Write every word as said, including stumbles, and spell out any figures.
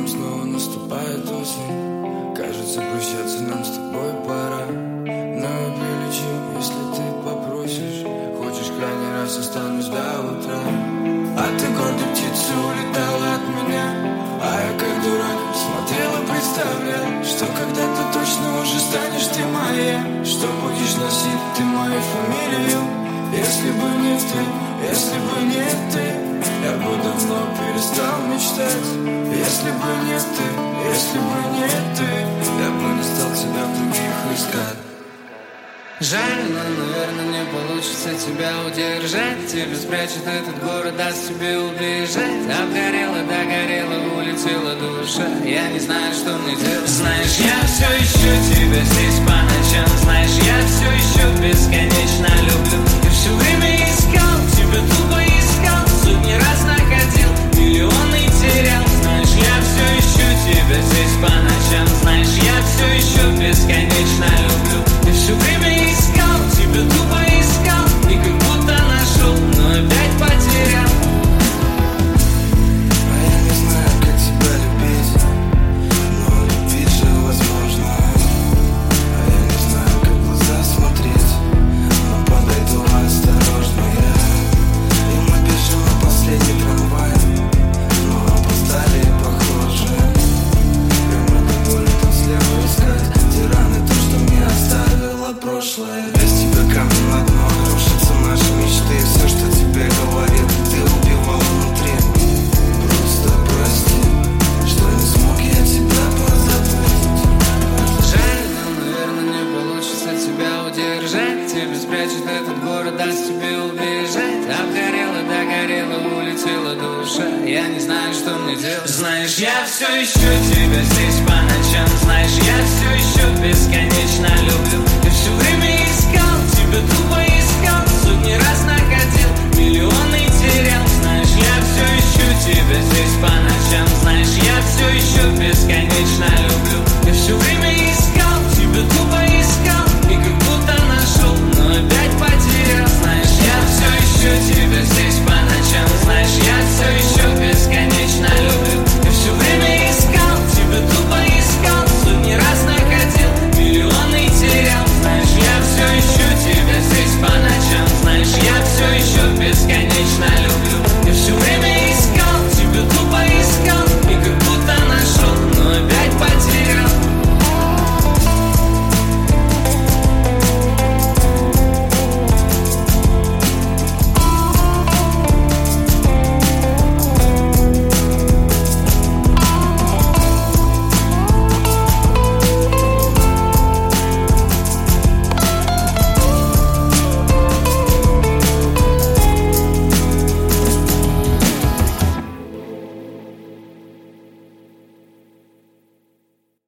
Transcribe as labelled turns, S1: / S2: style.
S1: окном снова наступает осень. Кажется, прощаться нам с тобой пора. Но я прилечу, если ты попросишь. Хочешь, крайний раз останусь до утра. А ты гордой птицей улетала от меня, а я как дурак смотрел и представлял, что когда-то точно уже станешь ты моя, что будешь носить ты мою фамилию. Если бы не ты, если бы не ты, я бы давно перестал мечтать. Если бы не ты, если бы не ты, я бы не стал тебя в других искать.
S2: Жаль, но, наверное, не получится тебя удержать. Тебя спрячет этот город, даст тебе убежать. Обгорела, догорела, улетела душа. Я не знаю, что мне делать. Знаешь, я все ищу тебя здесь по ночам. Знаешь, я все еще бесконечно люблю. И все время искал, тебя тупо искал. Сотни раз находил, миллионы терял. Знаешь, я все ищу тебя здесь по ночам. Знаешь, я все еще бесконечно люблю. И все время искал, тебя тупо искал. И как будто нашел, но опять потерял.
S1: А я не знаю, как тебя любить, но любить же возможно. А я не знаю, как в глаза смотреть, но подойду осторожно я. И мы бежим на последний трамвай, но опоздали похоже. И мы довольны там слева искать те раны, то, что мне оставило прошлое. Без тебя камень на дно, рушатся наши мечты. Все, что тебе говорит, ты убивал внутри. Просто прости, что не смог я тебя позабыть.
S2: Жаль, но, наверное, не получится тебя удержать. Тебя спрячет этот город, даст тебе убежать. Обгорела, догорела, улетела душа. Я не знаю, что мне делать. Знаешь, я все ищу тебя